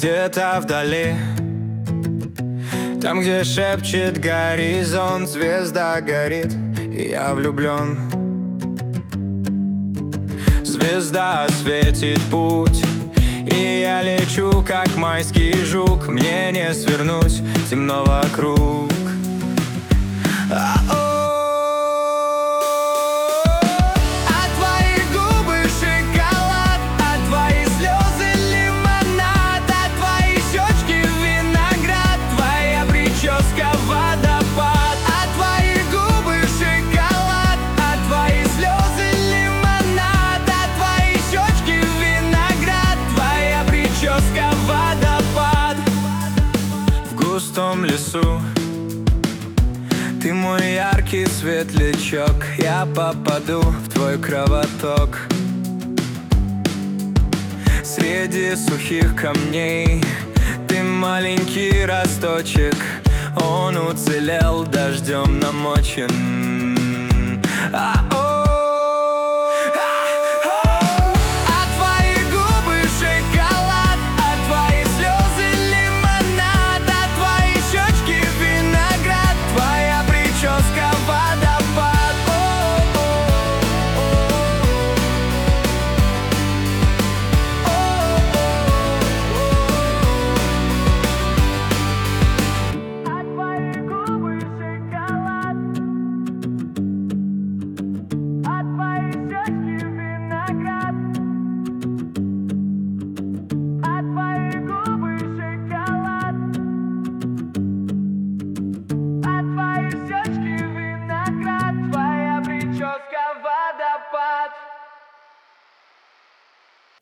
Где-то вдали, там, где шепчет горизонт, звезда горит, и я влюблен. Звезда осветит путь, и я лечу, как майский жук. Мне не свернуть темно вокруг. В густом лесу ты мой яркий светлячок, я попаду в твой кровоток. Среди сухих камней ты маленький росточек, он уцелел, дождем намочен.